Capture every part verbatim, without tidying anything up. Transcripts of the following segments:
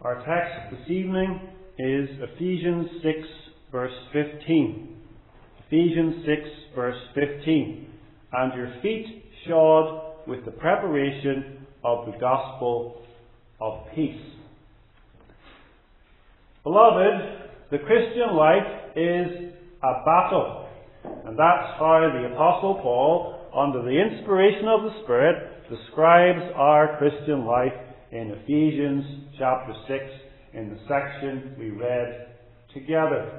Our text this evening is Ephesians six, verse fifteen. Ephesians six, verse fifteen. And your feet shod with the preparation of the gospel of peace. Beloved, the Christian life is a battle. And that's how the Apostle Paul, under the inspiration of the Spirit, describes our Christian life in Ephesians chapter six, in the section we read together.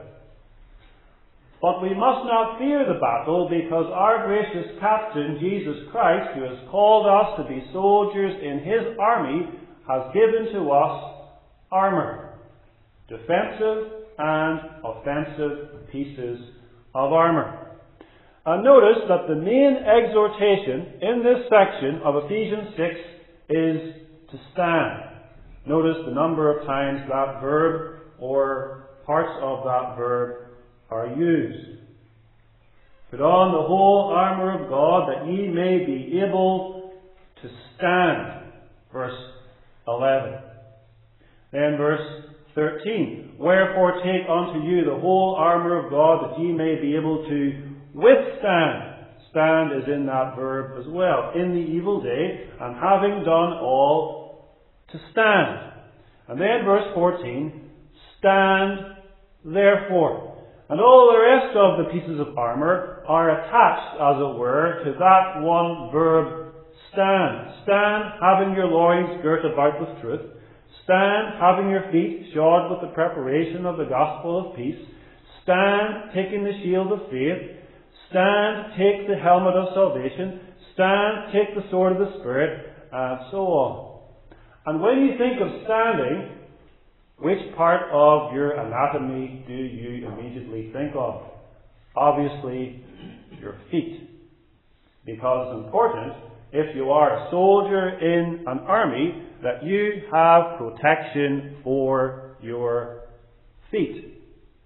But we must not fear the battle, because our gracious captain, Jesus Christ, who has called us to be soldiers in his army, has given to us armour, defensive and offensive pieces of armour. And notice that the main exhortation in this section of Ephesians six is to stand. Notice the number of times that verb or parts of that verb are used. Put on the whole armour of God, that ye may be able to stand. Verse eleven. Then verse thirteen. Wherefore take unto you the whole armour of God, that ye may be able to withstand. Stand is in that verb as well. In the evil day, and having done all, to stand. And then verse fourteen. Stand therefore. And all the rest of the pieces of armour are attached, as it were, to that one verb, stand. Stand, having your loins girt about with truth. Stand, having your feet shod with the preparation of the gospel of peace. Stand, taking the shield of faith. Stand, take the helmet of salvation. Stand, take the sword of the Spirit, and so on. And when you think of standing, which part of your anatomy do you immediately think of? Obviously, your feet. Because it's important, if you are a soldier in an army, that you have protection for your feet.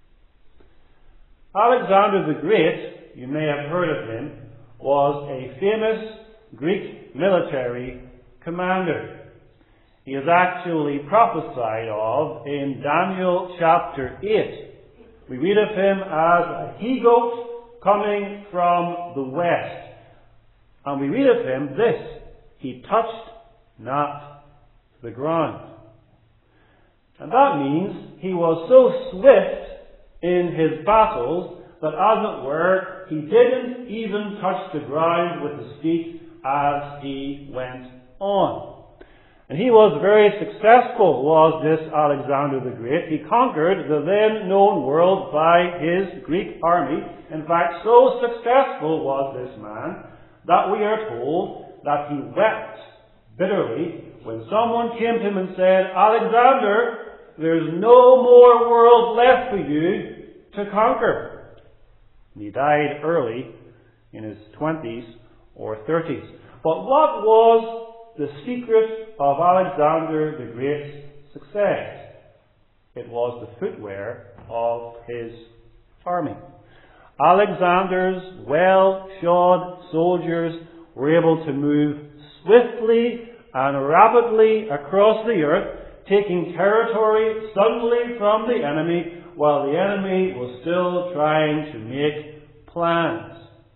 Alexander the Great, you may have heard of him, was a famous Greek military commander. He is actually prophesied of in Daniel chapter eight. We read of him as a he-goat coming from the west. And we read of him this: he touched not the ground. And that means he was so swift in his battles that, as it were, he didn't even touch the ground with his feet as he went on. And he was very successful, was this Alexander the Great. He conquered the then known world by his Greek army. In fact, so successful was this man that we are told that he wept bitterly when someone came to him and said, Alexander, there's no more world left for you to conquer. And he died early, in his twenties or thirties. But what was the secret of Alexander the Great's success? It was the footwear of his army. Alexander's well-shod soldiers were able to move swiftly and rapidly across the earth, taking territory suddenly from the enemy, while the enemy was still trying to make plans.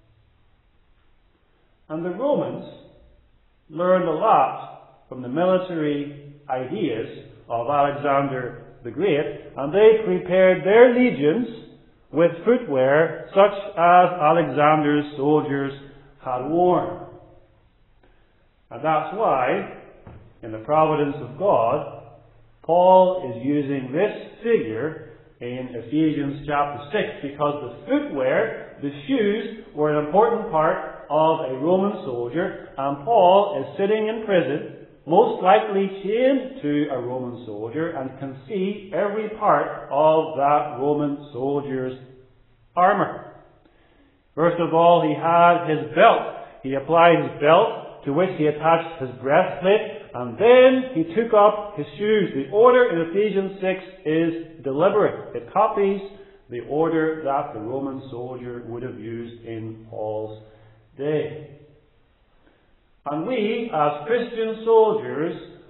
And the Romans learned a lot from the military ideas of Alexander the Great, and they prepared their legions with footwear such as Alexander's soldiers had worn. And that's why, in the providence of God, Paul is using this figure in Ephesians chapter six, because the footwear, the shoes, were an important part of a Roman soldier, and Paul is sitting in prison, most likely chained to a Roman soldier, and can see every part of that Roman soldier's armour. First of all, he had his belt. He applied his belt, to which he attached his breastplate, and then he took up his shoes. The order in Ephesians six is deliberate. It copies the order that the Roman soldier would have used in Paul's day. And we, as Christian soldiers,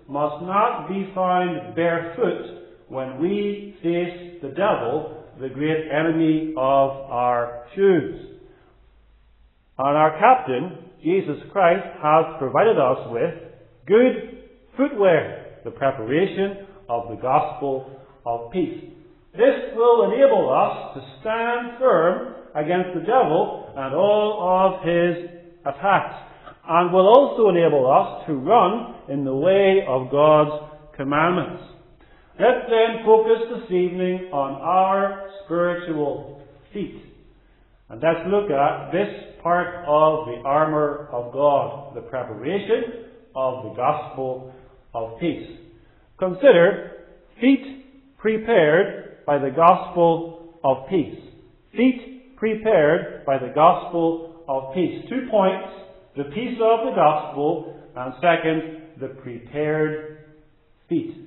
must not be found barefoot when we face the devil, the great enemy of our shoes. And our captain, Jesus Christ, has provided us with good footwear, the preparation of the gospel of peace. This will enable us to stand firm against the devil and all of his attacks, and will also enable us to run in the way of God's commandments. Let's then focus this evening on our spiritual feet. And let's look at this part of the armour of God, the preparation of the gospel of peace. Consider feet prepared by the gospel of peace. Feet prepared by the gospel of peace. Two points: the peace of the gospel, and second, the prepared feet.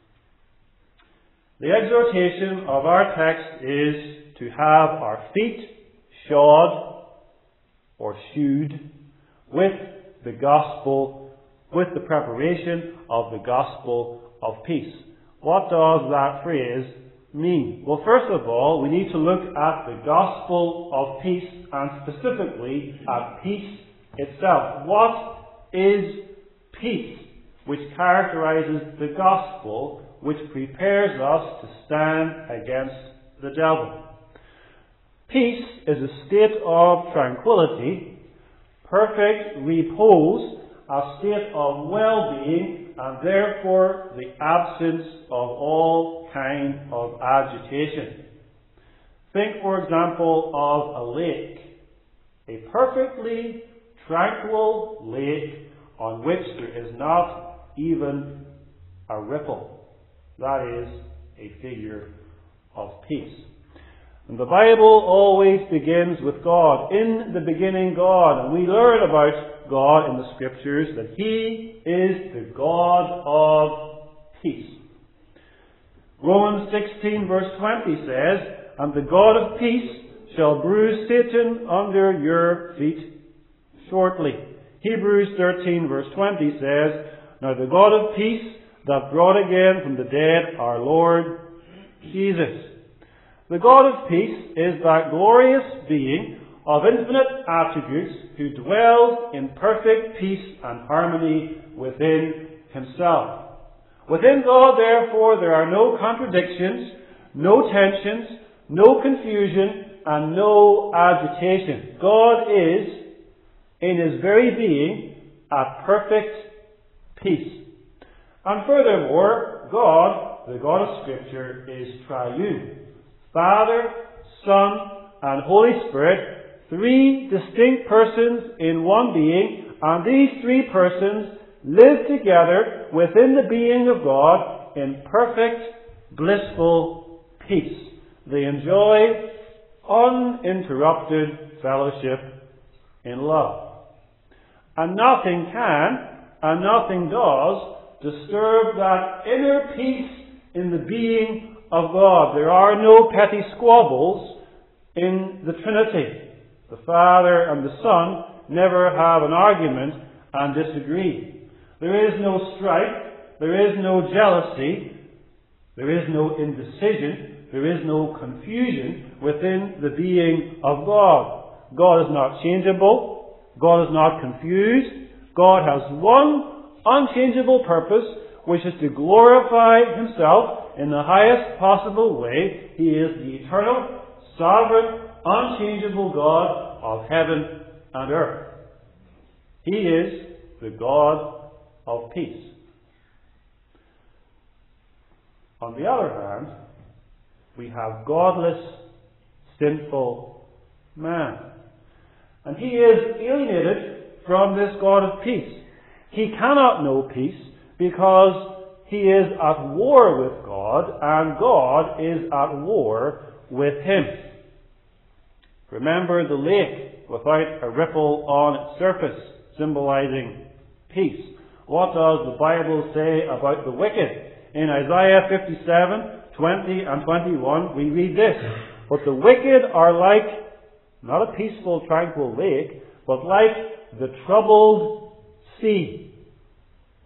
The exhortation of our text is to have our feet shod or shoed with the gospel, with the preparation of the gospel of peace. What does that phrase mean? Well, first of all, we need to look at the gospel of peace, and specifically at peace itself. What is peace, which characterizes the gospel, which prepares us to stand against the devil? Peace is a state of tranquility, perfect repose, a state of well-being, and therefore the absence of all kind of agitation. Think, for example, of a lake. A perfectly tranquil lake on which there is not even a ripple. That is a figure of peace. And the Bible always begins with God. In the beginning, God. And we learn about God in the Scriptures that He is the God of peace. Romans sixteen verse twenty says, "And the God of peace shall bruise Satan under your feet shortly." Hebrews thirteen verse twenty says, "Now the God of peace that brought again from the dead our Lord Jesus." The God of peace is that glorious being of infinite attributes who dwells in perfect peace and harmony within Himself. Within God, therefore, there are no contradictions, no tensions, no confusion, and no agitation. God is, in His very being, at perfect peace. And furthermore, God, the God of Scripture, is triune. Father, Son, and Holy Spirit, three distinct persons in one being, and these three persons live together within the being of God in perfect, blissful peace. They enjoy uninterrupted fellowship in love. And nothing can, and nothing does, disturb that inner peace in the being of God. There are no petty squabbles in the Trinity. The Father and the Son never have an argument and disagree. There is no strife. There is no jealousy. There is no indecision. There is no confusion within the being of God. God is not changeable. God is not confused. God has one unchangeable purpose, which is to glorify Himself in the highest possible way. He is the eternal, sovereign, unchangeable God of heaven and earth. He is the God of peace. On the other hand, we have godless, sinful man. And he is alienated from this God of peace. He cannot know peace because he is at war with God, and God is at war with him. Remember the lake without a ripple on its surface, symbolizing peace. What does the Bible say about the wicked? In Isaiah fifty-seven, twenty and twenty-one, we read this: "But the wicked are like, not a peaceful, tranquil lake, but like the troubled sea,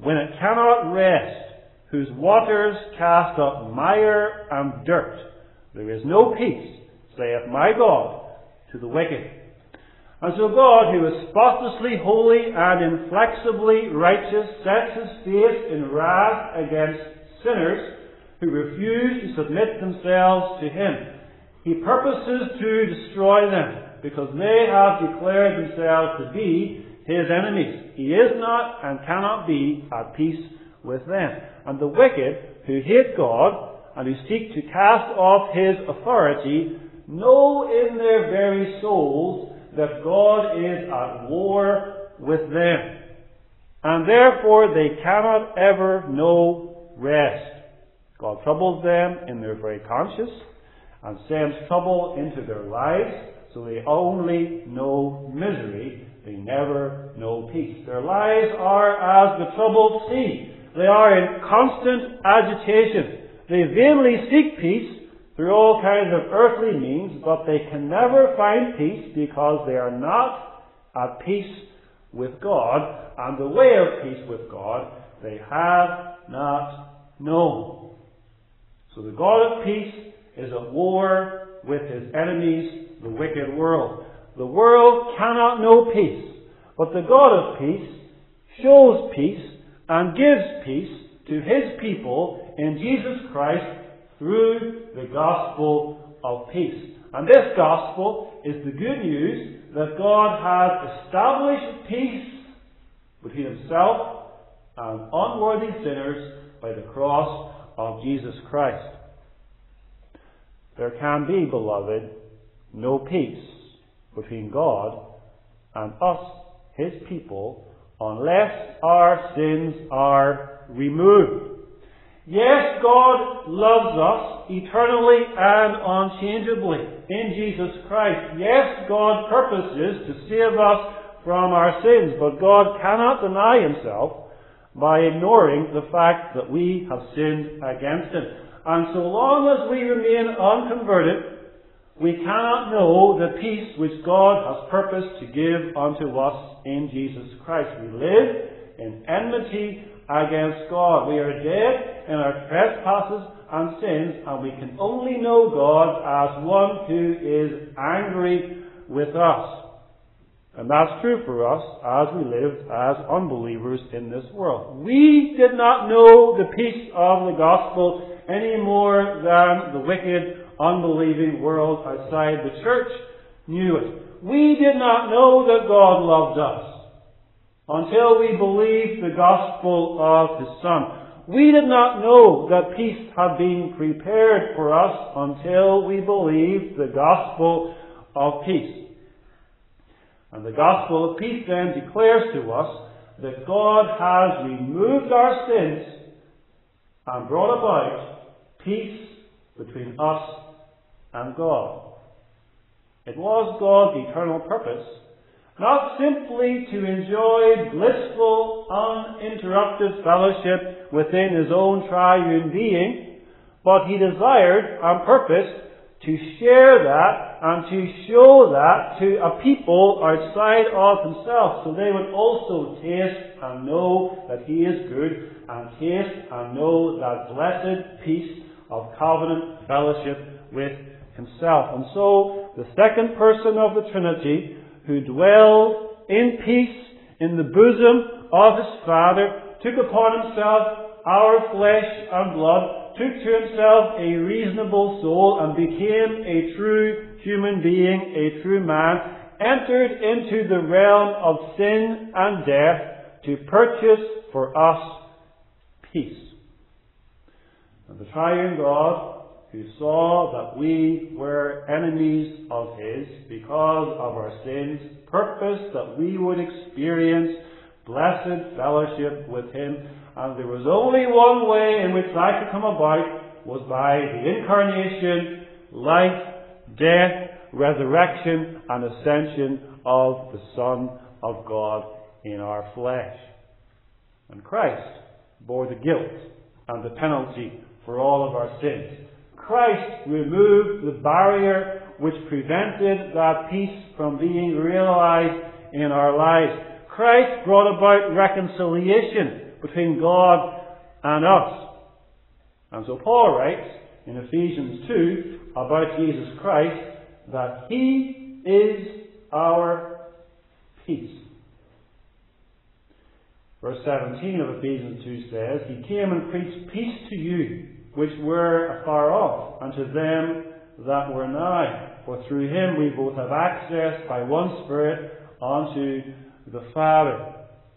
when it cannot rest, whose waters cast up mire and dirt. There is no peace, saith my God, to the wicked. And so God, who is spotlessly holy and inflexibly righteous, sets his face in wrath against sinners who refuse to submit themselves to him. He purposes to destroy them because they have declared themselves to be his enemies. He is not and cannot be at peace with them. And the wicked who hate God and who seek to cast off his authority know in their very souls that God is at war with them. And therefore they cannot ever know rest. God troubles them in their very conscience and sends trouble into their lives, so they only know misery. They never know peace. Their lives are as the troubled sea. They are in constant agitation. They vainly seek peace through all kinds of earthly means, but they can never find peace because they are not at peace with God, and the way of peace with God they have not known. So the God of peace is at war with his enemies, the wicked world. The world cannot know peace, but the God of peace shows peace and gives peace to his people in Jesus Christ through the gospel of peace. And this gospel is the good news that God has established peace between himself and unworthy sinners by the cross of Jesus Christ. There can be, beloved, no peace between God and us, his people, unless our sins are removed. Yes, God loves us eternally and unchangeably in Jesus Christ. Yes, God purposes to save us from our sins, but God cannot deny himself by ignoring the fact that we have sinned against him. And so long as we remain unconverted, we cannot know the peace which God has purposed to give unto us in Jesus Christ. We live in enmity against God. We are dead in our trespasses and sins, and we can only know God as one who is angry with us. And that's true for us as we live as unbelievers in this world. We did not know the peace of the gospel any more than the wicked, unbelieving world outside the church knew it. We did not know that God loved us until we believed the gospel of his Son. We did not know that peace had been prepared for us until we believed the gospel of peace. And the gospel of peace then declares to us that God has removed our sins and brought about peace between us and God. It was God's eternal purpose not simply to enjoy blissful, uninterrupted fellowship within his own triune being, but he desired and purposed to share that and to show that to a people outside of himself, so they would also taste and know that he is good, and taste and know that blessed peace of covenant fellowship with himself. And so, the second person of the Trinity, who dwelled in peace in the bosom of his Father, took upon himself our flesh and blood, took to himself a reasonable soul, and became a true human being, a true man, entered into the realm of sin and death to purchase for us peace. And the triune God, who saw that we were enemies of his because of our sins, purposed that we would experience blessed fellowship with him. And there was only one way in which that could come about, was by the incarnation, life, death, resurrection, and ascension of the Son of God in our flesh. And Christ bore the guilt and the penalty for all of our sins. Christ removed the barrier which prevented that peace from being realized in our lives. Christ brought about reconciliation between God and us. And so Paul writes in Ephesians two about Jesus Christ that He is our peace. Verse seventeen of Ephesians two says, He came and preached peace to you, which were afar off, and to them that were nigh. For through Him we both have access by one Spirit unto the Father.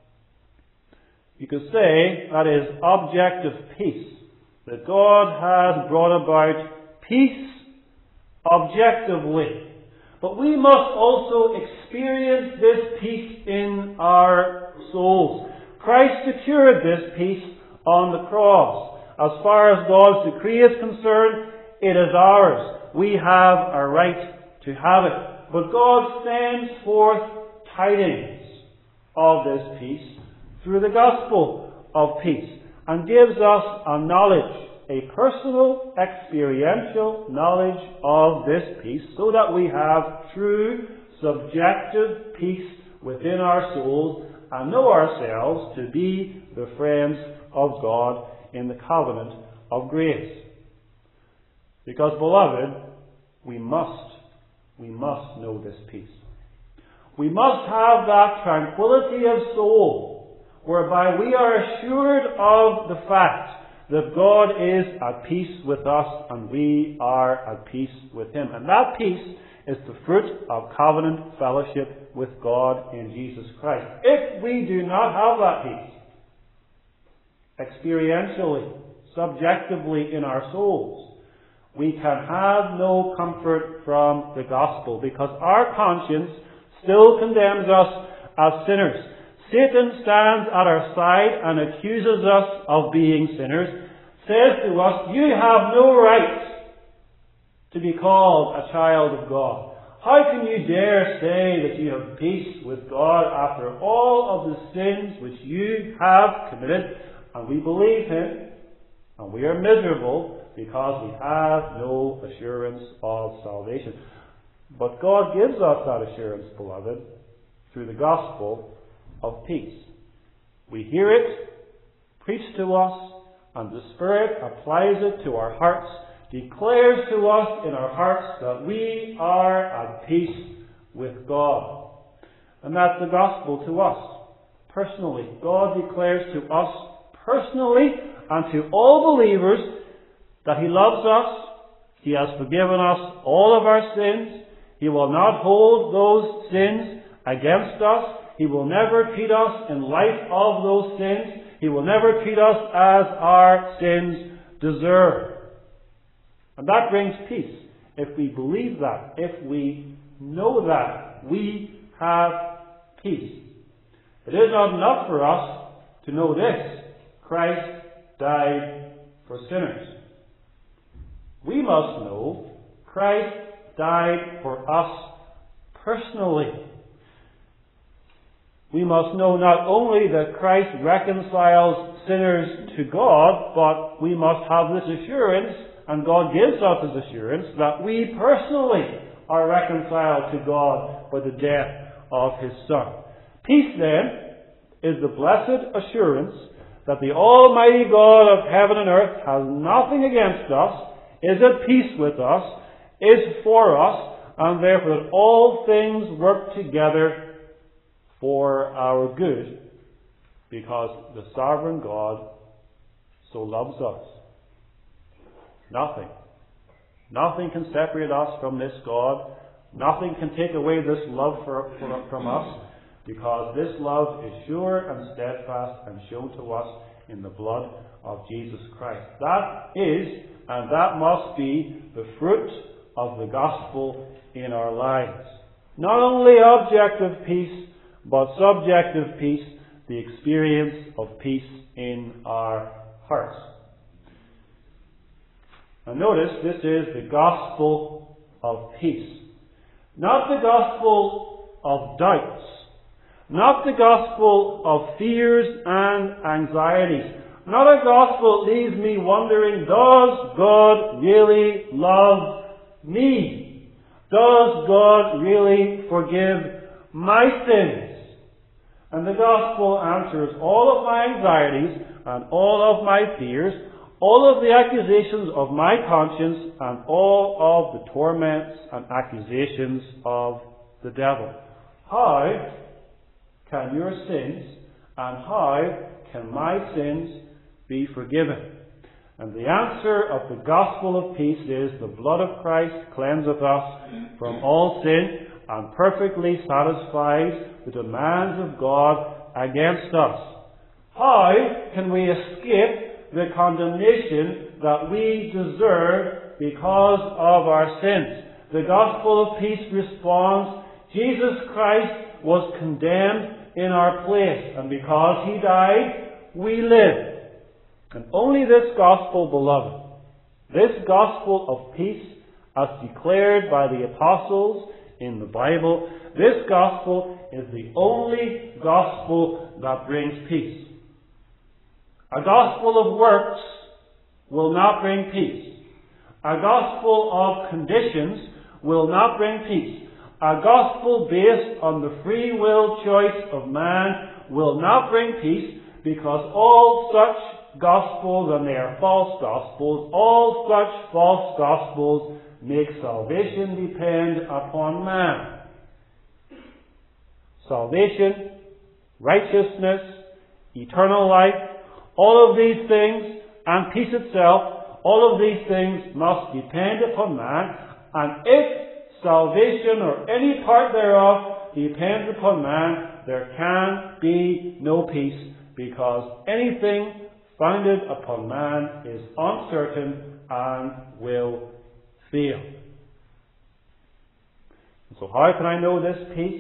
You could say that is objective peace. That God has brought about peace objectively. But we must also experience this peace in our souls. Christ secured this peace on the cross. As far as God's decree is concerned, it is ours. We have a right to have it. But God sends forth tidings of this peace through the gospel of peace and gives us a knowledge, a personal, experiential knowledge of this peace so that we have true, subjective peace within our souls and know ourselves to be the friends of God in the covenant of grace. Because, beloved, we must, we must know this peace. We must have that tranquility of soul whereby we are assured of the fact that God is at peace with us and we are at peace with Him. And that peace is the fruit of covenant fellowship with God in Jesus Christ. If we do not have that peace, experientially, subjectively in our souls, we can have no comfort from the gospel because our conscience still condemns us as sinners. Satan stands at our side and accuses us of being sinners, says to us, you have no right to be called a child of God. How can you dare say that you have peace with God after all of the sins which you have committed? And we believe him, and we are miserable because we have no assurance of salvation. But God gives us that assurance, beloved, through the gospel of peace. We hear it preached to us, and the Spirit applies it to our hearts, declares to us in our hearts that we are at peace with God. And that's the gospel to us, personally. God declares to us personally and to all believers that He loves us, He has forgiven us all of our sins, He will not hold those sins against us, He will never treat us in light of those sins, He will never treat us as our sins deserve. And that brings peace. If we believe that, if we know that, we have peace. It is not enough for us to know this: Christ died for sinners. We must know Christ died for us personally. We must know not only that Christ reconciles sinners to God, but we must have this assurance, and God gives us this assurance, that we personally are reconciled to God by the death of His Son. Peace, then, is the blessed assurance that the Almighty God of heaven and earth has nothing against us, is at peace with us, is for us, and therefore that all things work together for our good, because the sovereign God so loves us. Nothing. Nothing can separate us from this God. Nothing can take away this love for, for, from us, because this love is sure and steadfast and shown to us in the blood of Jesus Christ. That is, and that must be, the fruit of the gospel in our lives. Not only objective peace, but subjective peace, the experience of peace in our hearts. Now notice, this is the gospel of peace. Not the gospel of doubts. Not the gospel of fears and anxieties. Not a gospel that leaves me wondering, does God really love me? Does God really forgive my sins? And the gospel answers all of my anxieties and all of my fears, all of the accusations of my conscience, and all of the torments and accusations of the devil. How can your sins and how can my sins be forgiven? And the answer of the gospel of peace is the blood of Christ cleanseth us from all sin and perfectly satisfies the demands of God against us. How can we escape the condemnation that we deserve because of our sins? The gospel of peace responds, Jesus Christ was condemned in our place, and because He died, we live. And only this gospel, beloved, this gospel of peace, as declared by the apostles in the Bible, this gospel is the only gospel that brings peace. A gospel of works will not bring peace. A gospel of conditions will not bring peace. A gospel based on the free will choice of man will not bring peace, because all such gospels, and they are false gospels, all such false gospels make salvation depend upon man. Salvation, righteousness, eternal life, all of these things, and peace itself, all of these things must depend upon man. And if salvation or any part thereof depends upon man, there can be no peace, because anything founded upon man is uncertain and will fail. So how can I know this peace?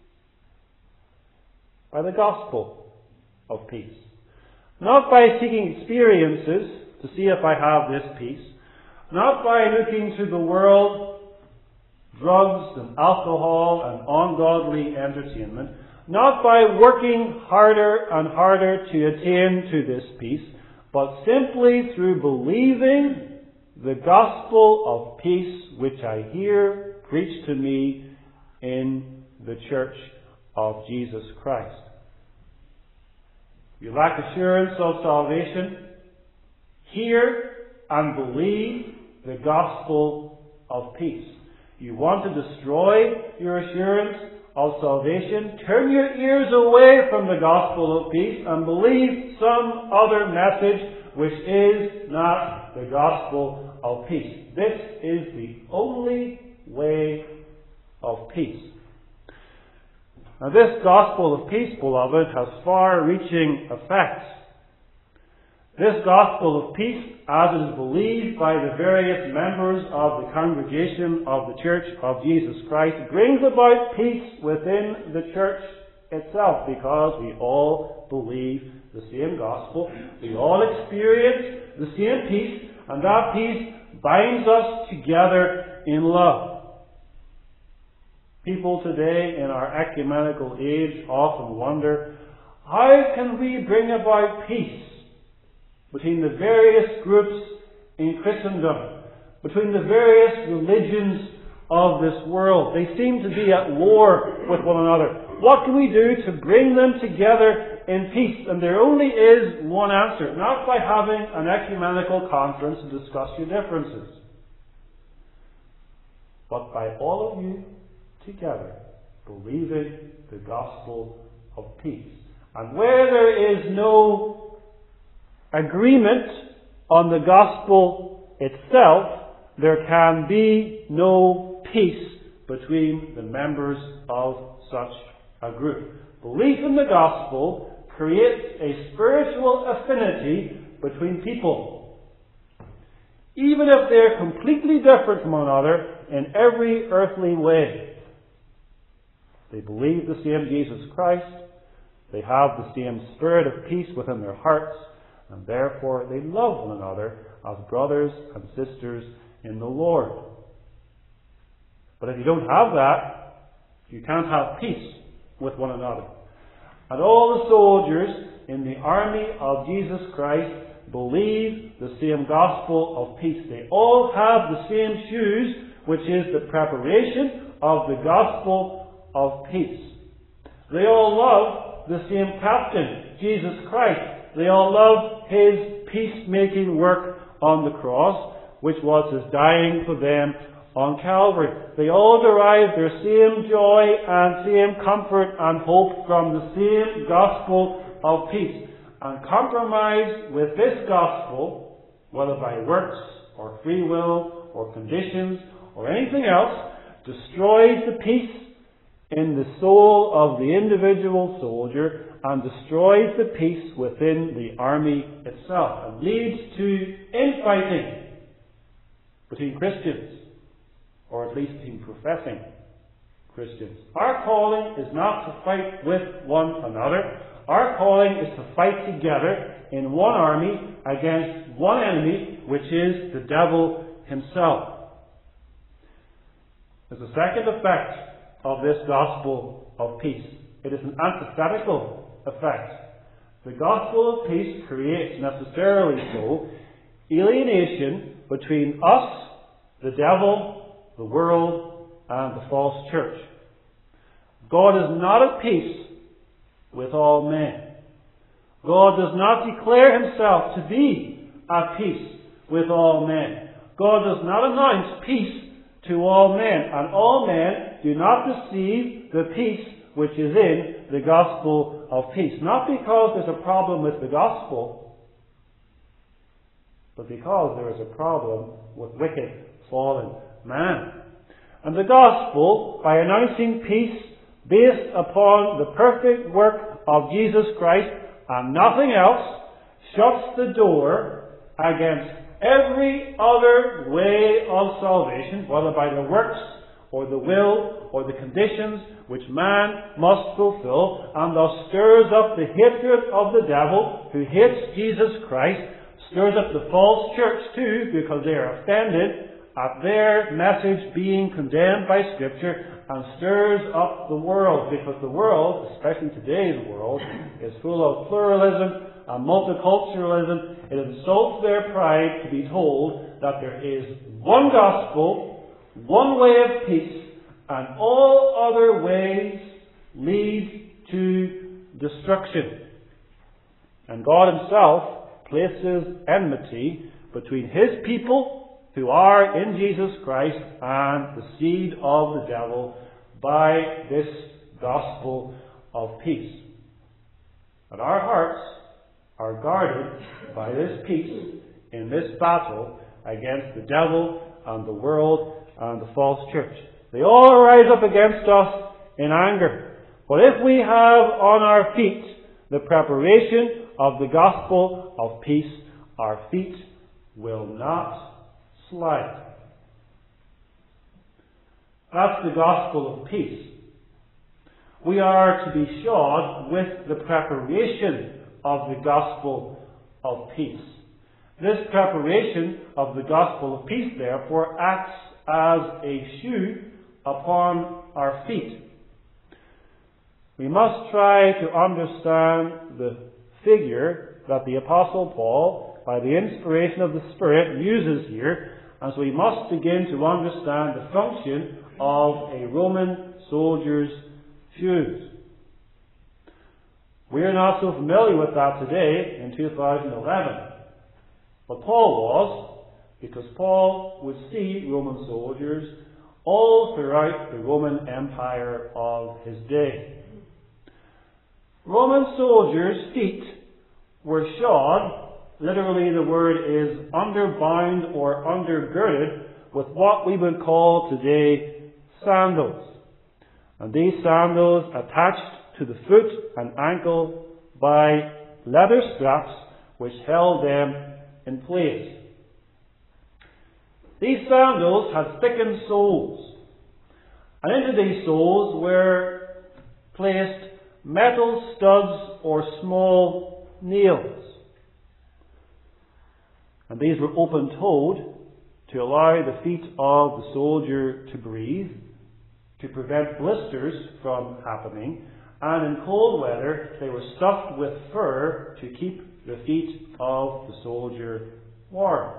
By the gospel of peace. Not by seeking experiences to see if I have this peace. Not by looking to the world, drugs and alcohol and ungodly entertainment. Not by working harder and harder to attain to this peace, but simply through believing the gospel of peace which I hear preached to me in the church of Jesus Christ. You lack assurance of salvation? Hear and believe the gospel of peace. You want to destroy your assurance of salvation? Turn your ears away from the gospel of peace and believe some other message which is not the gospel of peace. This is the only way of peace. Now, this gospel of peace, beloved, has far-reaching effects. This gospel of peace, as it is believed by the various members of the congregation of the Church of Jesus Christ, brings about peace within the church itself, because we all believe the same gospel. We all experience the same peace, and that peace binds us together in love. People today in our ecumenical age often wonder, how can we bring about peace between the various groups in Christendom, between the various religions of this world? They seem to be at war with one another. What can we do to bring them together in peace? And there only is one answer, not by having an ecumenical conference to discuss your differences, but by all of you together believing the gospel of peace. And where there is no agreement on the gospel itself, there can be no peace between the members of such a group. Belief in the gospel creates a spiritual affinity between people, even if they're completely different from one another in every earthly way. They believe the same Jesus Christ, they have the same spirit of peace within their hearts, and therefore they love one another as brothers and sisters in the Lord. But if you don't have that, you can't have peace with one another. And all the soldiers in the army of Jesus Christ believe the same gospel of peace. They all have the same shoes, which is the preparation of the gospel of peace. They all love love the same captain, Jesus Christ. They all love his peacemaking work on the cross, which was his dying for them on Calvary. They all derive their same joy and same comfort and hope from the same gospel of peace. And compromise with this gospel, whether by works or free will or conditions or anything else, destroys the peace in the soul of the individual soldier and destroys the peace within the army itself and leads to infighting between Christians, or at least between professing Christians. Our calling is not to fight with one another. Our calling is to fight together in one army against one enemy, which is the devil himself. There's a second effect of this gospel of peace. It is an antithetical effect. The gospel of peace creates, necessarily so, alienation between us, the devil, the world, and the false church. God is not at peace with all men. God does not declare himself to be at peace with all men. God does not announce peace to all men, and all men do not receive the peace which is in the gospel of peace. Not because there's a problem with the gospel, but because there is a problem with wicked, fallen man. And the gospel, by announcing peace based upon the perfect work of Jesus Christ and nothing else, shuts the door against every other way of salvation, whether by the works or the will or the conditions which man must fulfill, and thus stirs up the hatred of the devil who hates Jesus Christ, stirs up the false church too, because they are offended at their message being condemned by Scripture, and stirs up the world, because the world, especially today's world, is full of pluralism and multiculturalism. It insults their pride to be told that there is one gospel, one way of peace, and all other ways lead to destruction. And God himself places enmity between his people, who are in Jesus Christ, and the seed of the devil by this gospel of peace. And our hearts are guarded by this peace in this battle against the devil and the world and the false church. They all rise up against us in anger. But if we have on our feet the preparation of the gospel of peace, our feet will not slide. That's the gospel of peace. We are to be shod with the preparation of the gospel of peace. This preparation of the gospel of peace, therefore, acts as a shoe upon our feet. We must try to understand the figure that the Apostle Paul, by the inspiration of the Spirit, uses here, and so we must begin to understand the function of a Roman soldier's shoes. We are not so familiar with that today in two thousand eleven. But Paul was, because Paul would see Roman soldiers all throughout the Roman Empire of his day. Roman soldiers' feet were shod, literally the word is underbound or undergirded, with what we would call today sandals. And these sandals attached to the foot and ankle by leather straps which held them in place. These sandals had thickened soles, and into these soles were placed metal studs or small nails. And these were open-toed to allow the feet of the soldier to breathe, to prevent blisters from happening, and in cold weather they were stuffed with fur to keep the feet of the soldier warm.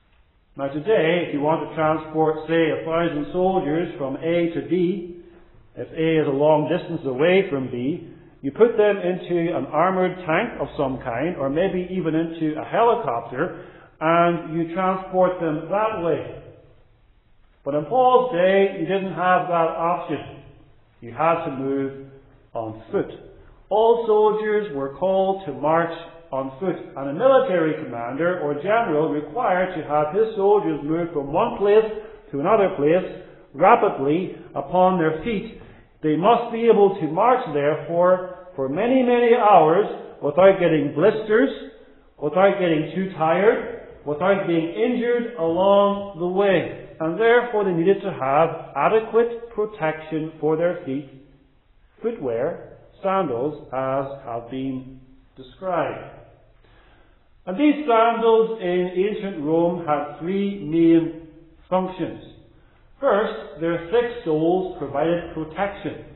Now today, if you want to transport, say, a thousand soldiers from A to B, If A is a long distance away from B, you put them into an armoured tank of some kind, or maybe even into a helicopter, and you transport them that way. But in Paul's day, you didn't have that option. You had to move on foot. All soldiers were called to march on foot, and a military commander or general required to have his soldiers move from one place to another place rapidly upon their feet. They must be able to march, therefore, for many, many hours without getting blisters, without getting too tired, without being injured along the way. And therefore they needed to have adequate protection for their feet, footwear, sandals, as have been described. And these sandals in ancient Rome had three main functions. First, their thick soles provided protection,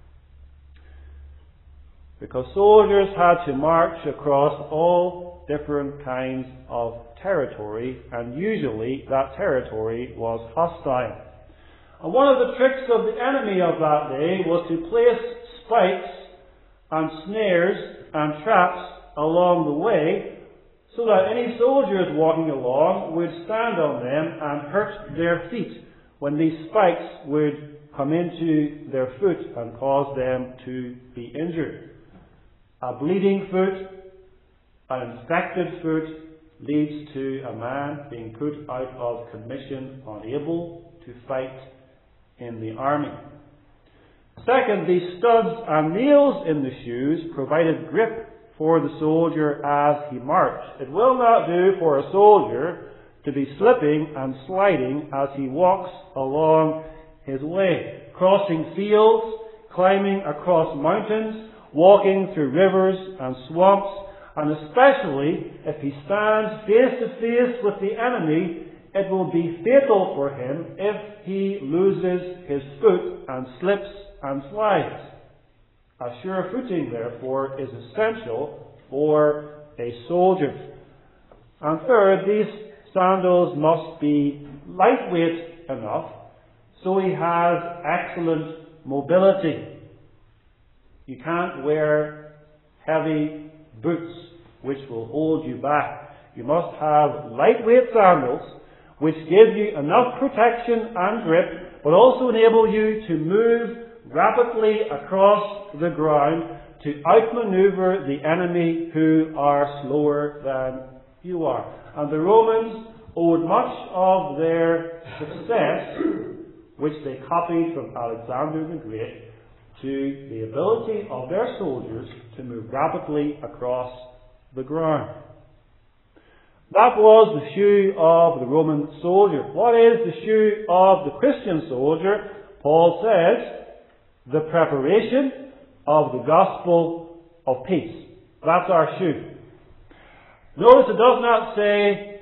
because soldiers had to march across all different kinds of territory, and usually that territory was hostile. And one of the tricks of the enemy of that day was to place spikes and snares and traps along the way, so that any soldiers walking along would stand on them and hurt their feet when these spikes would come into their foot and cause them to be injured. A bleeding foot, an infected foot, leads to a man being put out of commission, unable to fight in the army. Second, these studs and nails in the shoes provided grip for the soldier as he marched. It will not do for a soldier to be slipping and sliding as he walks along his way, crossing fields, climbing across mountains, walking through rivers and swamps, and especially if he stands face to face with the enemy, it will be fatal for him if he loses his foot and slips and slides. A sure footing, therefore, is essential for a soldier. And third, these sandals must be lightweight enough so he has excellent mobility. You can't wear heavy boots which will hold you back. You must have lightweight sandals which give you enough protection and grip, but also enable you to move rapidly across the ground to outmaneuver the enemy who are slower than you are. And the Romans owed much of their success, which they copied from Alexander the Great, to the ability of their soldiers to move rapidly across the ground. That was the shoe of the Roman soldier. What is the shoe of the Christian soldier? Paul says, the preparation of the gospel of peace. That's our shoe. Notice it does not say,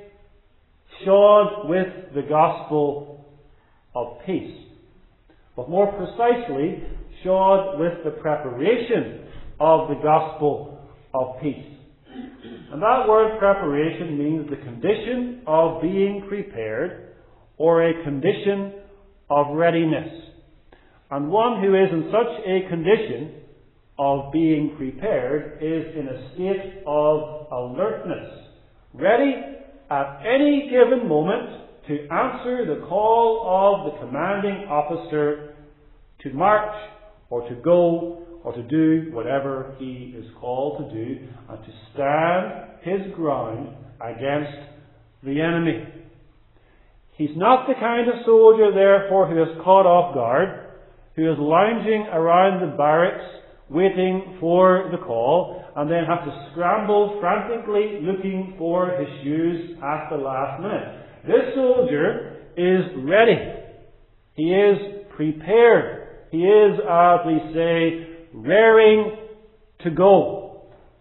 shod with the gospel of peace, but more precisely, shod with the preparation of the gospel of peace. And that word preparation means the condition of being prepared, or a condition of readiness. And one who is in such a condition of being prepared is in a state of alertness, ready at any given moment to answer the call of the commanding officer to march or to go or to do whatever he is called to do, and to stand his ground against the enemy. He's not the kind of soldier, therefore, who is caught off guard, who is lounging around the barracks waiting for the call, and then have to scramble frantically looking for his shoes at the last minute. This soldier is ready. He is prepared. He is, as we say, raring to go.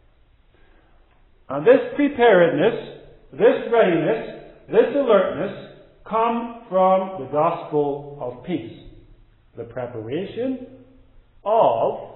And this preparedness, this readiness, this alertness come from the gospel of peace. The preparation of,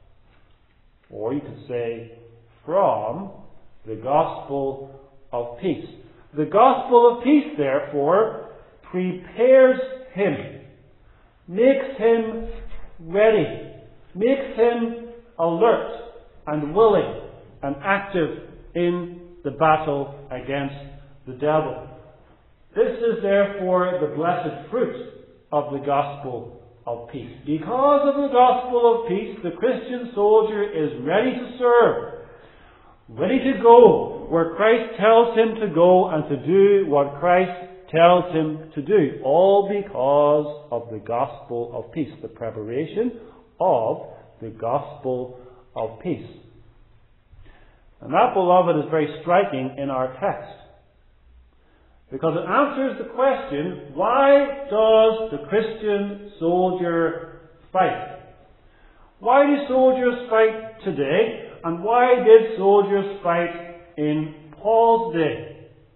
or you could say from, the gospel of peace. The gospel of peace, therefore, prepares him, makes him ready, makes him alert and willing and active in the battle against the devil. This is therefore the blessed fruit of the gospel of peace. Because of the gospel of peace, the Christian soldier is ready to serve, ready to go where Christ tells him to go and to do what Christ tells him to do, all because of the gospel of peace, the preparation of the gospel of peace. And that, beloved, is very striking in our text, because it answers the question, why does the Christian soldier fight? Why do soldiers fight today? And why did soldiers fight in Paul's day?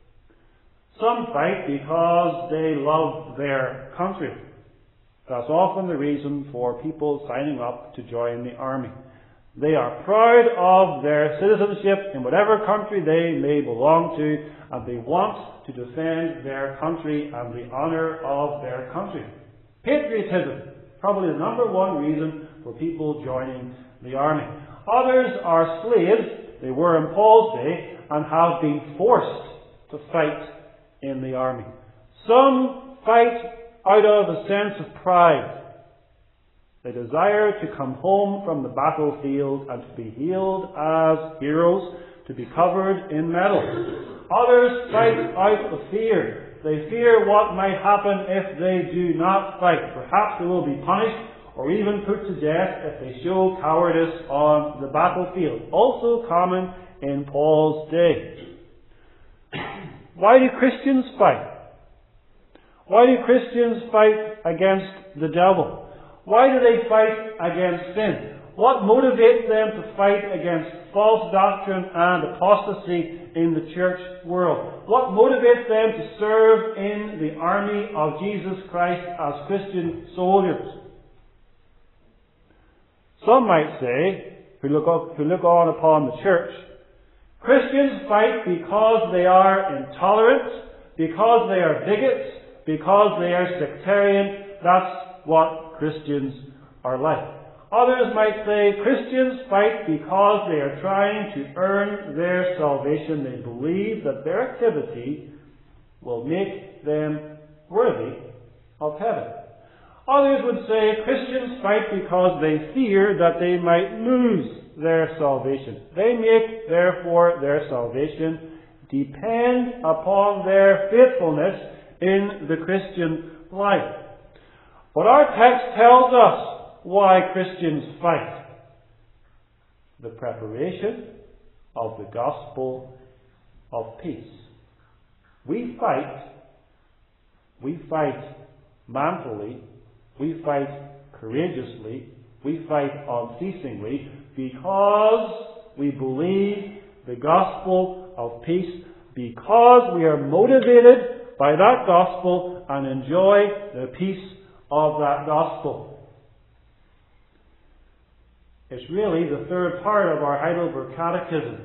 Some fight because they love their country. That's often the reason for people signing up to join the army. They are proud of their citizenship in whatever country they may belong to, and they want to defend their country and the honour of their country. Patriotism, probably the number one reason for people joining the army. Others are slaves, they were in Paul's day, and have been forced to fight in the army. Some fight out of a sense of pride. They desire to come home from the battlefield and to be hailed as heroes, to be covered in medals. Others fight out of fear. They fear what might happen if they do not fight. Perhaps they will be punished or even put to death if they show cowardice on the battlefield. Also common in Paul's day. Why do Christians fight? Why do Christians fight against the devil? Why do they fight against sin? What motivates them to fight against false doctrine and apostasy in the church world? What motivates them to serve in the army of Jesus Christ as Christian soldiers? Some might say, who look, up, who look on upon the church, Christians fight because they are intolerant, because they are bigots, because they are sectarian. That's what Christians are like. Others might say Christians fight because they are trying to earn their salvation. They believe that their activity will make them worthy of heaven. Others would say Christians fight because they fear that they might lose their salvation. They make, therefore, their salvation depend upon their faithfulness in the Christian life. But our text tells us why Christians fight. The preparation of the gospel of peace. We fight, we fight manfully, we fight courageously, we fight unceasingly because we believe the gospel of peace, because we are motivated by that gospel and enjoy the peace of that gospel. It's really the third part of our Heidelberg Catechism.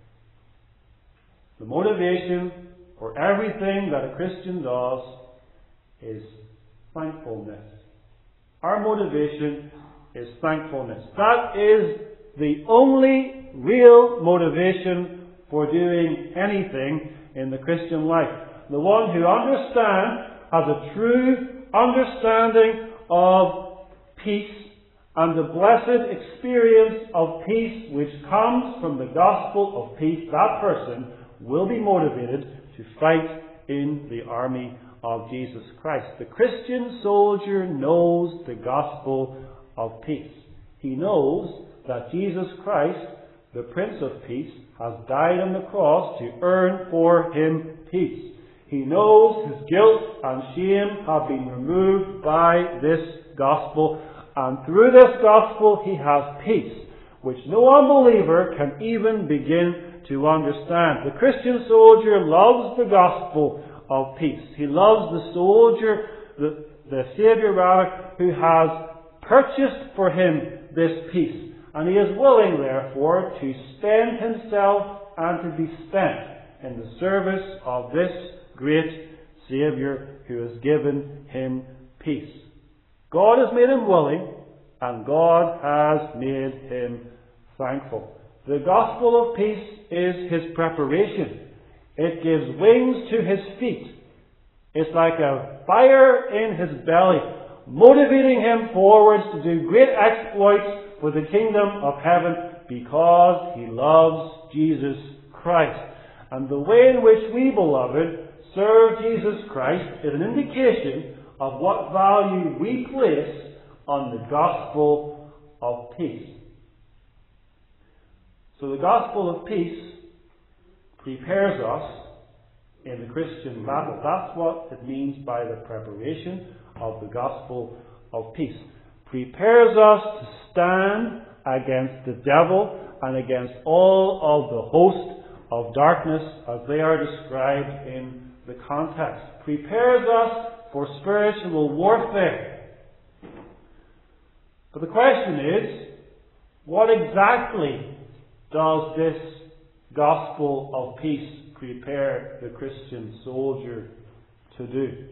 The motivation for everything that a Christian does is thankfulness. Our motivation is thankfulness. That is the only real motivation for doing anything in the Christian life. The one who understands, has a true understanding of peace and the blessed experience of peace which comes from the gospel of peace, that person will be motivated to fight in the army of Jesus Christ. The Christian soldier knows the gospel of peace. He knows that Jesus Christ, the Prince of Peace, has died on the cross to earn for him peace. He knows his guilt and shame have been removed by this gospel, and through this gospel he has peace, which no unbeliever can even begin to understand. The Christian soldier loves the gospel of peace. He loves the soldier, the, the Saviour rather, who has purchased for him this peace. And he is willing, therefore, to spend himself and to be spent in the service of this great Saviour who has given him peace. God has made him willing, and God has made him thankful. The gospel of peace is his preparation. It gives wings to his feet. It's like a fire in his belly, motivating him forwards to do great exploits for the kingdom of heaven because he loves Jesus Christ. And the way in which we, beloved, serve Jesus Christ is an indication of what value we place on the gospel of peace. So the gospel of peace prepares us in the Christian battle. That's what it means by the preparation of the gospel of peace. Prepares us to stand against the devil and against all of the host of darkness as they are described in the context. Prepares us for spiritual warfare. But the question is, what exactly does this gospel of peace prepare the Christian soldier to do?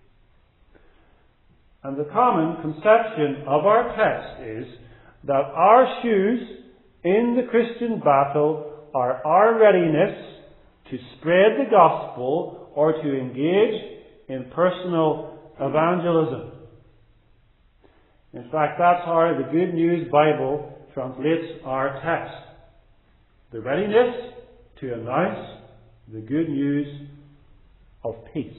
And the common conception of our text is that our shoes in the Christian battle are our readiness to spread the gospel or to engage in personal evangelism. In fact, that's how the Good News Bible translates our text. The readiness to announce the good news of peace.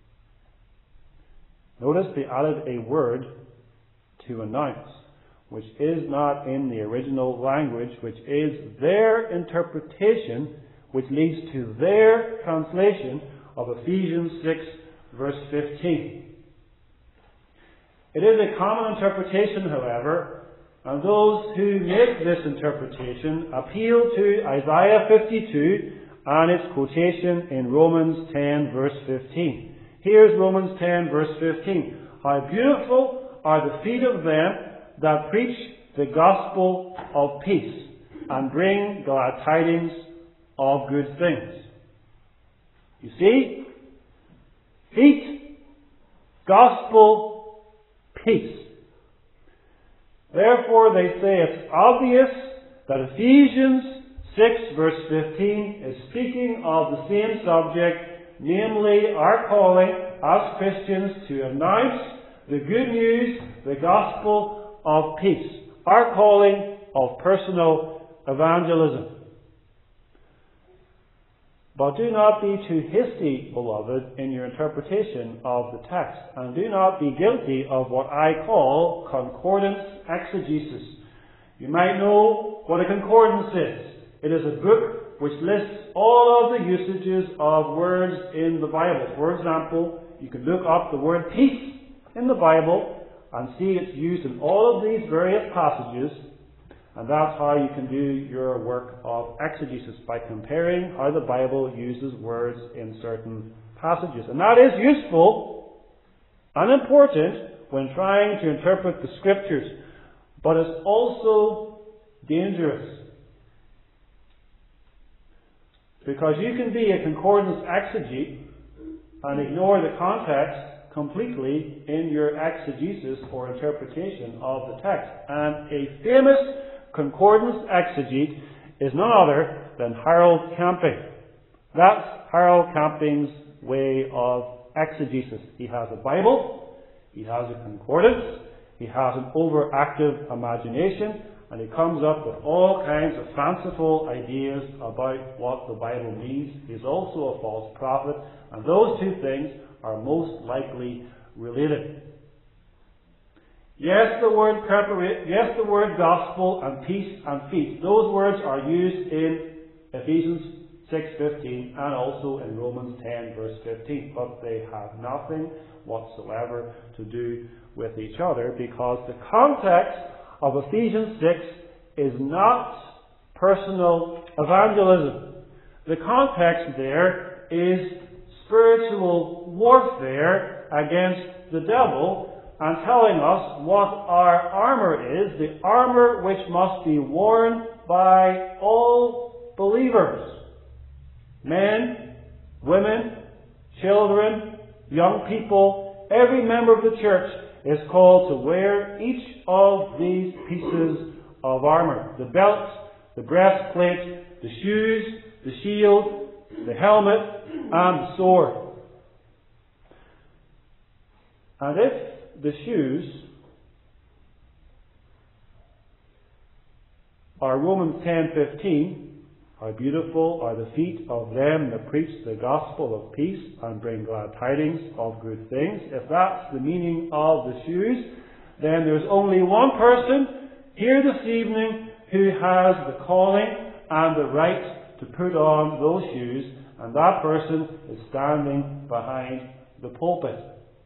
Notice they added a word to announce, which is not in the original language, which is their interpretation, which leads to their translation of Ephesians six, verse fifteen. It is a common interpretation, however, and those who make this interpretation appeal to Isaiah fifty-two and its quotation in Romans ten, verse fifteen. Here's Romans ten, verse fifteen. How beautiful are the feet of them that preach the gospel of peace and bring glad tidings of good things. You see? Feet, gospel, peace. Therefore, they say it's obvious that Ephesians six, verse fifteen is speaking of the same subject, namely our calling as Christians to announce the good news, the gospel of peace. Our calling of personal evangelism. But do not be too hasty, beloved, in your interpretation of the text, and do not be guilty of what I call concordance exegesis. You might know what a concordance is. It is a book which lists all of the usages of words in the Bible. For example, you can look up the word peace in the Bible and see it's used in all of these various passages. And that's how you can do your work of exegesis, by comparing how the Bible uses words in certain passages. And that is useful and important when trying to interpret the Scriptures. But it's also dangerous. Because you can be a concordance exegete and ignore the context completely in your exegesis or interpretation of the text. And a famous concordance exegete is none other than Harold Camping. That's Harold Camping's way of exegesis. He has a Bible, he has a concordance, he has an overactive imagination, and he comes up with all kinds of fanciful ideas about what the Bible means. He's also a false prophet, and those two things are most likely related. Yes, the word prepara- yes, the word gospel and peace and feast. Those words are used in Ephesians six fifteen and also in Romans ten verse fifteen, but they have nothing whatsoever to do with each other, because the context of Ephesians six is not personal evangelism. The context there is spiritual warfare against the devil, and telling us what our armour is, the armour which must be worn by all believers. Men, women, children, young people, every member of the church is called to wear each of these pieces of armour: the belt, the breastplate, the shoes, the shield, the helmet, and the sword. And if the shoes are Romans ten fifteen, how beautiful are the feet of them that preach the gospel of peace and bring glad tidings of good things. If that's the meaning of the shoes, then there's only one person here this evening who has the calling and the right to put on those shoes, and that person is standing behind the pulpit.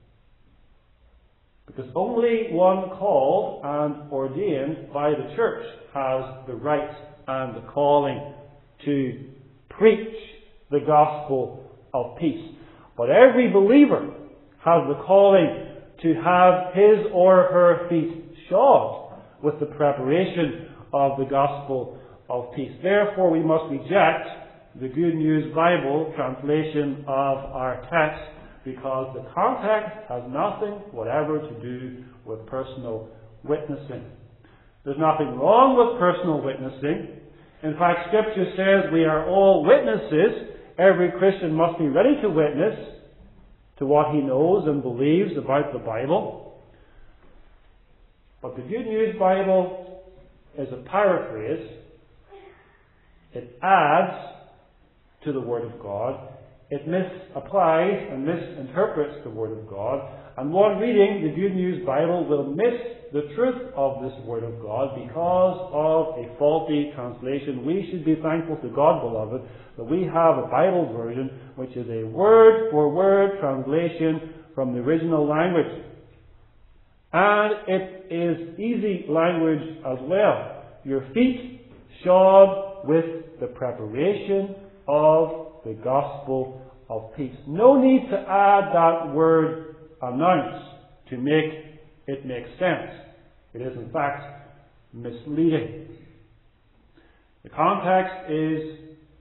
Because only one called and ordained by the church has the right and the calling to preach the gospel of peace. But every believer has the calling to have his or her feet shod with the preparation of the gospel of peace. Therefore, we must reject the Good News Bible translation of our text, because the context has nothing whatever to do with personal witnessing. There's nothing wrong with personal witnessing. In fact, Scripture says we are all witnesses. Every Christian must be ready to witness to what he knows and believes about the Bible. But the Good News Bible is a paraphrase. It adds to the Word of God. It misapplies and misinterprets the Word of God. And one reading the Good News Bible will miss the truth of this Word of God because of a faulty translation. We should be thankful to God, beloved, that we have a Bible version which is a word-for-word translation from the original language. And it is easy language as well. Your feet shod with the preparation of the gospel of peace. No need to add that word announce to make it make sense. It is in fact misleading. The context is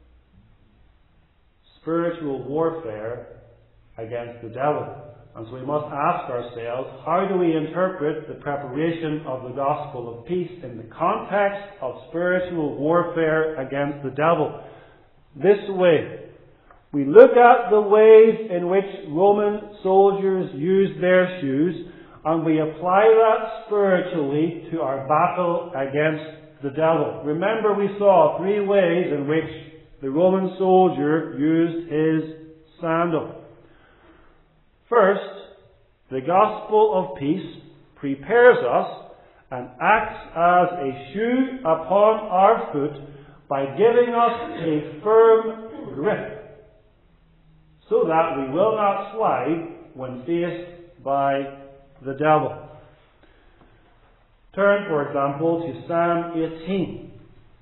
spiritual warfare against the devil. And so we must ask ourselves, how do we interpret the preparation of the gospel of peace in the context of spiritual warfare against the devil? This way. We look at the ways in which Roman soldiers used their shoes, and we apply that spiritually to our battle against the devil. Remember, we saw three ways in which the Roman soldier used his sandal. First, the gospel of peace prepares us and acts as a shoe upon our foot by giving us a firm grip, so that we will not slide when faced by the devil. Turn, for example, to Psalm eighteen.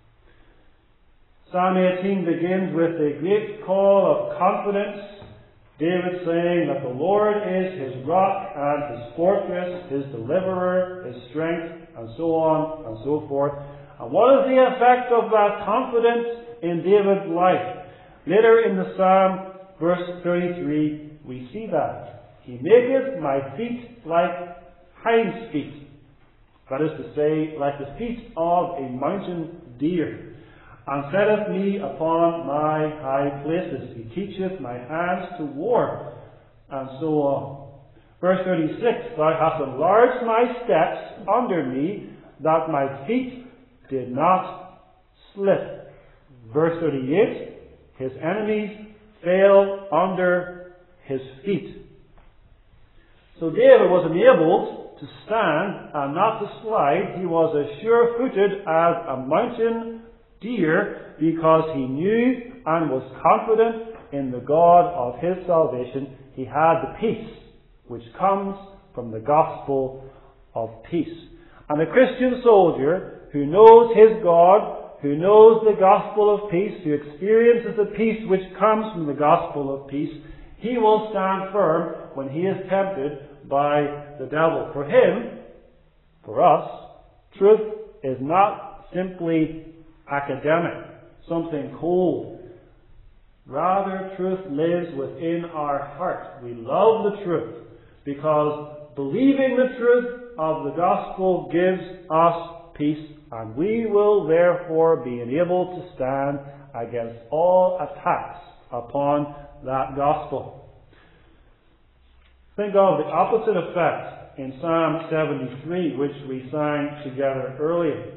Psalm eighteen begins with a great call of confidence. David saying that the Lord is his rock and his fortress, his deliverer, his strength, and so on and so forth. And what is the effect of that confidence in David's life? Later in the Psalm, verse thirty-three, we see that. He maketh my feet like hinds' feet. That is to say, like the feet of a mountain deer. And setteth me upon my high places. He teacheth my hands to war. And so on. Verse thirty-six, Thou hast enlarged my steps under me, that my feet did not slip. Verse thirty-eight, His enemies fell under his feet. So David was enabled to stand and not to slide. He was as sure-footed as a mountain deer because he knew and was confident in the God of his salvation. He had the peace which comes from the gospel of peace. And a Christian soldier who knows his God, who knows the gospel of peace, who experiences the peace which comes from the gospel of peace, he will stand firm when he is tempted by the devil. For him, for us, truth is not simply academic, something cold. Rather, truth lives within our heart. We love the truth because believing the truth of the gospel gives us peace, and we will therefore be enabled to stand against all attacks upon that gospel. Think of the opposite effect in Psalm seventy-three, which we sang together earlier.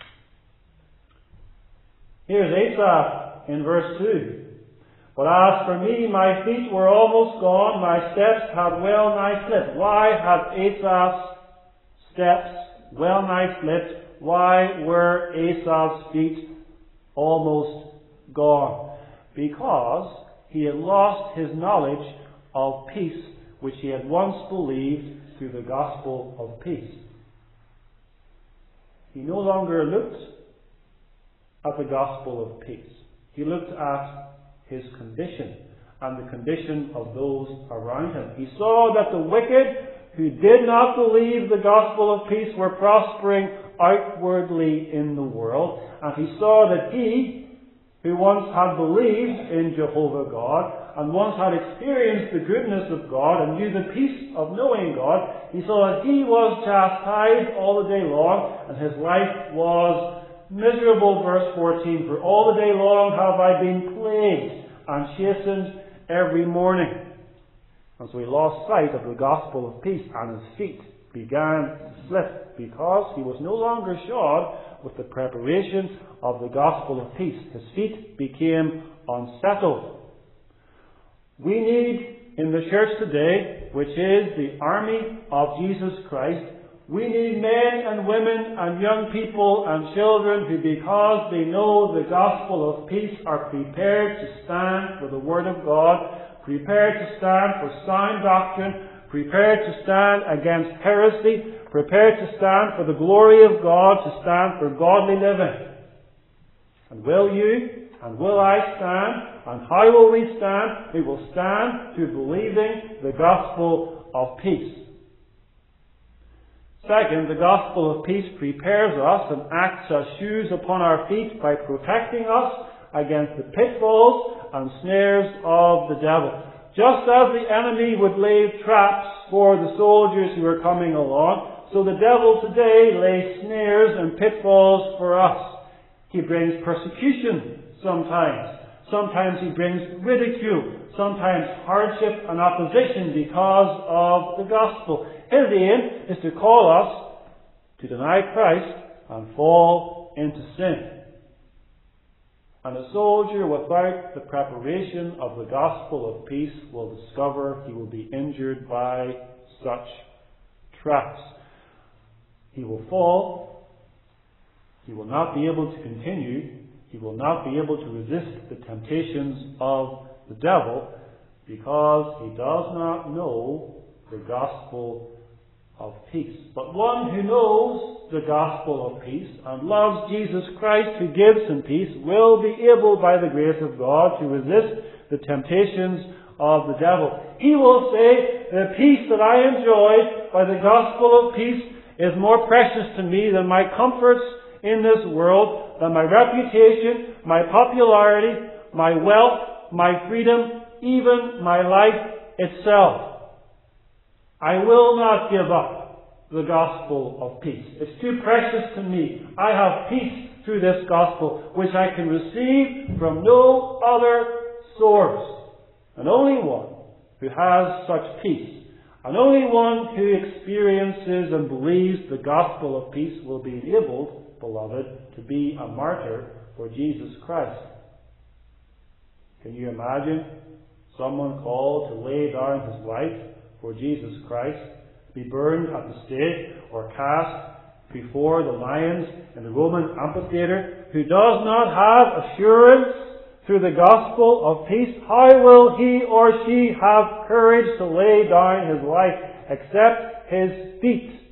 Here's Asaph in verse two. But as for me, my feet were almost gone, my steps had well nigh slipped. Why had Asaph's steps well nigh slipped? Why were Asaph's feet almost gone? Because he had lost his knowledge of peace, which he had once believed through the gospel of peace. He no longer looked at the gospel of peace. He looked at his condition and the condition of those around him. He saw that the wicked who did not believe the gospel of peace were prospering outwardly in the world, and he saw that he, who once had believed in Jehovah God and once had experienced the goodness of God and knew the peace of knowing God, he saw that he was chastised all the day long and his life was miserable. Verse fourteen, for all the day long have I been plagued and chastened every morning. And so he lost sight of the gospel of peace, and his feet began to slip because he was no longer shod with the preparation of the gospel of peace. His feet became unsettled. We need in the church today, which is the army of Jesus Christ, we need men and women and young people and children who, because they know the gospel of peace, are prepared to stand for the Word of God, prepared to stand for sound doctrine, prepared to stand against heresy, prepared to stand for the glory of God, to stand for godly living. And will you and will I stand? And how will we stand? We will stand through believing the gospel of peace. Second, the gospel of peace prepares us and acts as shoes upon our feet by protecting us against the pitfalls and snares of the devil. Just as the enemy would lay traps for the soldiers who are coming along, so the devil today lays snares and pitfalls for us. He brings persecution sometimes. Sometimes he brings ridicule. Sometimes hardship and opposition because of the gospel. His aim is to call us to deny Christ and fall into sin. And a soldier without the preparation of the gospel of peace will discover he will be injured by such traps. He will fall. He will not be able to continue. He will not be able to resist the temptations of the devil because he does not know the gospel of peace. But one who knows the gospel of peace and loves Jesus Christ, who gives him peace, will be able by the grace of God to resist the temptations of the devil. He will say, the peace that I enjoy by the gospel of peace is more precious to me than my comforts in this world, than my reputation, my popularity, my wealth, my freedom, even my life itself. I will not give up the gospel of peace. It's too precious to me. I have peace through this gospel, which I can receive from no other source. And only one who has such peace, and only one who experiences and believes the gospel of peace will be enabled, beloved, to be a martyr for Jesus Christ. Can you imagine someone called to lay down his life for Jesus Christ, be burned at the stake or cast before the lions in the Roman amphitheatre, who does not have assurance through the gospel of peace? How will he or she have courage to lay down his life except his feet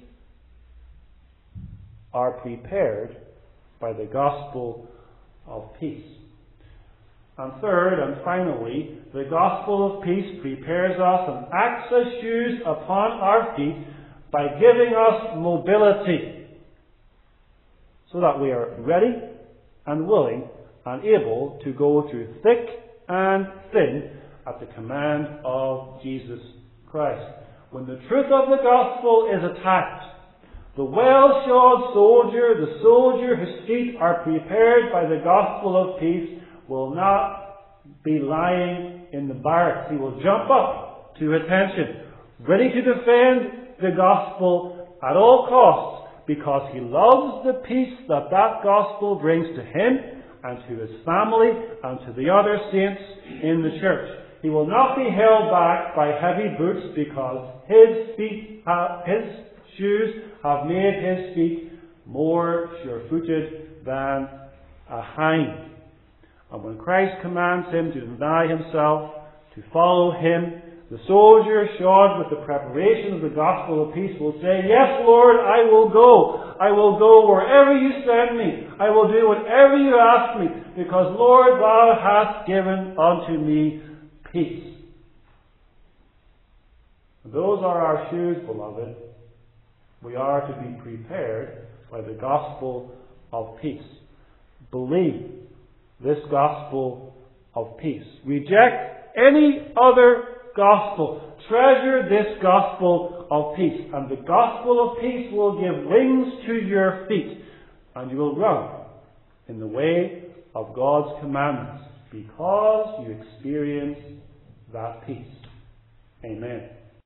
are prepared by the gospel of peace? And third and finally, the gospel of peace prepares us and acts as shoes upon our feet by giving us mobility, so that we are ready and willing and able to go through thick and thin at the command of Jesus Christ. when the truth of the gospel is attacked, the well-shod soldier, the soldier whose feet are prepared by the gospel of peace, will not be lying in the barracks. He will jump up to attention, ready to defend the gospel at all costs, because he loves the peace that that gospel brings to him and to his family and to the other saints in the church. He will not be held back by heavy boots, because his feet, have, his shoes have made his feet more sure-footed than a hind. And when Christ commands him to deny himself, to follow him, the soldier, shod with the preparation of the gospel of peace, will say, "Yes, Lord, I will go. I will go wherever you send me. I will do whatever you ask me, because, Lord, thou hast given unto me peace." Those are our shoes, beloved. We are to be prepared by the gospel of peace. Believe this gospel of peace. Reject any other gospel. Treasure this gospel of peace. And the gospel of peace will give wings to your feet, and you will run in the way of God's commandments, because you experience that peace. Amen.